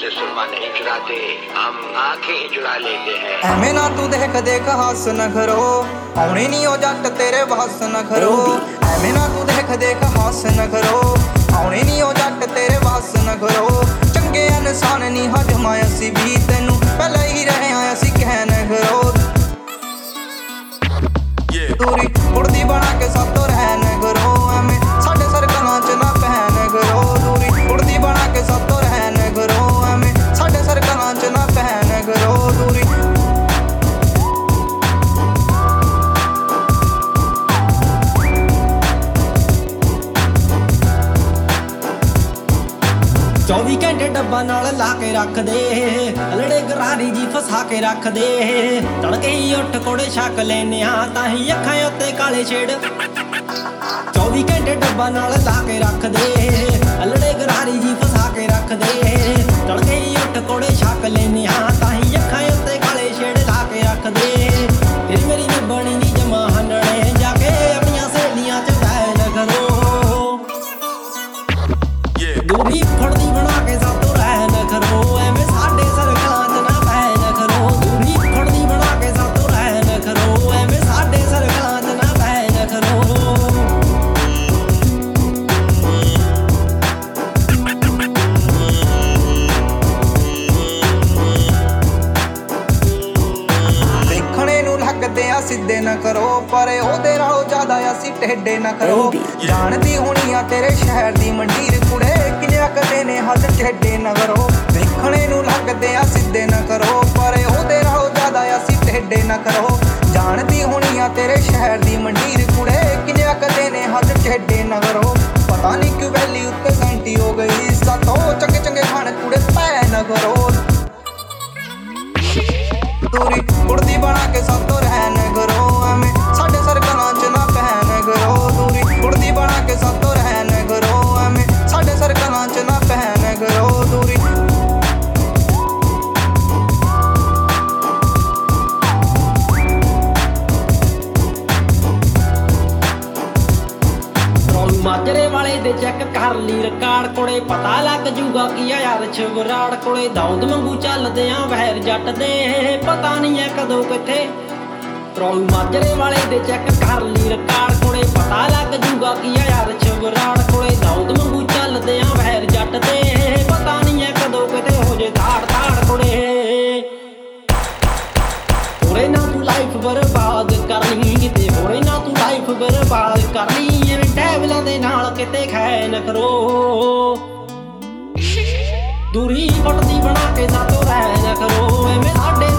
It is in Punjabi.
से सुरमा नहीं चुराते, हम आंखें ही चुरा लेते हैं। ਐਵੇਂ ਨਾ ਤੂੰ ਦੇਖ ਦੇਖ ਹੱਸ ਨਾ ਕਰੋ, ਆਉਣੇ ਨਹੀਂ ਉਹ ਜੱਟ ਤੇਰੇ ਬਸ ਨਾ ਕਰੋ। ਐਵੇਂ ਨਾ ਤੂੰ ਦੇਖ ਦੇਖ ਹੱਸ ਨਾ ਕਰੋ, ਆਉਣੇ ਨਹੀਂ ਉਹ ਜੱਟ ਤੇਰੇ ਬਸ ਨਾ ਕਰੋ। ਚੰਗੇ ਇਨਸਾਨ ਨਹੀਂ ਹਜਮਾ ਅਸੀਂ ਵੀ ਤੈਨੂੰ ਪਹਿਲਾਂ ਹੀ ਰਹੇ ਆ ਅਸੀਂ ਕਹਿ ਨਾ ਕਰੋ। ਦੂਰੀ ਉੜਦੀ ਬਣਾ ਕੇ ਸਭ ਤੋਂ ਰਹਿ ਨਾ ਕਰੋ, ਐਵੇਂ ਸਾਡੇ ਸਰਕਲਾਂ 'ਚ ਨਾ ਪੈ ਨਾ ਕਰੋ। ਦੂਰੀ ਉੜਦੀ ਬਣਾ ਕੇ ਸਭ ਤੋਂ ਰਹਿ ਨਾ ਕਰੋ, ਐਵੇਂ ਸਾਡੇ ਸਰਕਲਾਂ 'ਚ ਨਾ ਪੈ ਨਾ ਕਰੋ। ਦੂਰੀ चौबी घंटे डब्बा नाल ला के रख दे, लड़े गरारी जी फसा के रख दे। तड़के ही उठ कोड़े छक लेने ताही अखां उत्ते काले छेड़। 24 घंटे डब्बा नाल ला के रख दे, लड़े गरारी जी फसा के रख दे। तड़के ही उठ कोड़े छक लेने ताही अखां उत्ते काले छेड़ ला के रख दे। तेरी मेरी ने बनी नी जमा हनने जाके अपनियां सहेलियां च बैन करो। दूरी फड़दी बना के सब तो रह न करो, एवें साडे सरकलां च ना पै न करो। दूरी फड़दी बना के सब तो रह न करो, एवें साडे सरकलां च ना पै न करो। ਦੇਖਣੇ ਨੂੰ ਲੱਗਦੇ ਆ ਸਿੱਧੇ ਨਾ ਕਰੋ, ਪਰ ਉਹਦੇ ਨਾਲੋਂ ਜ਼ਿਆਦਾ ਅਸੀਂ ਟੇਢੇ ਨਾ ਕਰੋ। ਜਾਣਦੀ ਹੋਣੀ ਆ ਤੇਰੇ ਸ਼ਹਿਰ ਦੀ ਮੰਡੀਰ ਕੁੜੇ, ਕਿੰਨੇ ਕਦੇ ਨੇ ਹੱਥ ਟੇਢੇ ਨਾ ਕਰੋ। ਦੇਖਣੇ ਨੂੰ ਲੱਗਦੇ ਆ ਸਿੱਧੇ ਨਾ ਕਰੋ, ਪਰ ਉਹਦੇ ਨਾਲੋਂ ਜ਼ਿਆਦਾ ਅਸੀਂ ਟੇਢੇ ਨਾ ਕਰੋ। ਜਾਣਦੀ ਹੋਣੀ ਆ ਤੇਰੇ ਸ਼ਹਿਰ ਦੀ ਮੰਡੀਰ ਕੁੜੇ, ਕਿੰਨੇ ਕਦੇ ਨੇ ਹੱਥ ਟੇਢੇ ਨਾ ਕਰੋ। ਪਤਾ ਨਹੀਂ ਕਿਉਂ ਵੈਲੀ ਉੱਤੇ ਸੈਂਟੀ ਹੋ ਗਈ ਸਾਤੋਂ, ਚੰਗੇ ਚੰਗੇ ਖਾਣ ਕੁੜੇ ਪੈ ਨਾ ਕਰੋ। ਦੂਰੀ ਉੜਦੀ ਬਣਾ ਕੇ ਸਭ ਤੋਂ ਰਹਿ ਨਾ ਕਰੋ, ਐਵੇਂ ਸਾਡੇ ਸਰਕਲਾਂ 'ਚ ਨਾ ਪੈ ਨਾ ਕਰੋ। ਦੂਰੀ ਉੜਦੀ ਬਣਾ ਕੇ ਸਭ ਤੋਂ ਰਹਿ ਨਾ ਕਰੋ, ਐਵੇਂ ਸਾਡੇ ਸਰਕਲਾਂ 'ਚ ਨਾ ਪੈ ਨਾ ਕਰੋ। ਦੂਰੀ ਮਾਜਰੇ ਵਾਲੇ ਦੇ ਚੈੱਕ ਕਰ ਲਈ ਰਿਕਾਰਡ ਕੋਲੇ, ਪਤਾ ਲੱਗ ਜੂਗਾ ਕੀ ਆ ਯਾਰ ਛਵਰਾੜ ਕੋਲੇ। ਦੌਦ ਵਾਂਗੂ ਚੱਲਦੇ ਆ ਵਹਿਰ ਜੱਟ ਦੇ, ਪਤਾ ਨਹੀਂ ਐ ਕਦੋਂ ਕਿੱਥੇ। ਟਰੋਲ ਮਾਜਰੇ ਵਾਲੇ ਦੇ ਚੈੱਕ ਕਰ ਲਈ ਰਿਕਾਰਡ ਕੋਲੇ, ਪਤਾ ਲੱਗ ਜੂਗਾ ਕੀ ਆ ਯਾਰ ਛਵਰਾੜ ਕੋਲੇ। ਦੌਦ ਵਾਂਗੂ ਚੱਲਦੇ ਆ ਵਹਿਰ ਜੱਟ ਦੇ, ਪਤਾ ਨਹੀਂ ਐ ਕਦੋਂ ਕਿਤੇ ਹੋ ਜੇ ਧਾੜ ਧਾੜ ਕੋਲੇ। ਹੋਰੇ ਨਾ ਤੂੰ ਲਾਈਫ ਬਰਬਾਦ ਕਰਨੀ ਕਿਤੇ, ਹੋਰੇ ਨਾ ਤੂੰ ਲਾਈਫ ਬਰਬਾਦ ਕਰਨੀ। ਡੈਵਲਾਂ ਦੇ ਨਾਲ ਕਿਤੇ ਖੈ ਨਾ ਕਰੋ। ਦੂਰੀ ਫਟਦੀ ਬਣਾ ਕੇ ਸਾਤੋਂ ਰਹਿ ਨਾ ਕਰੋ, ਐਵੇਂ ਸਾਡੇ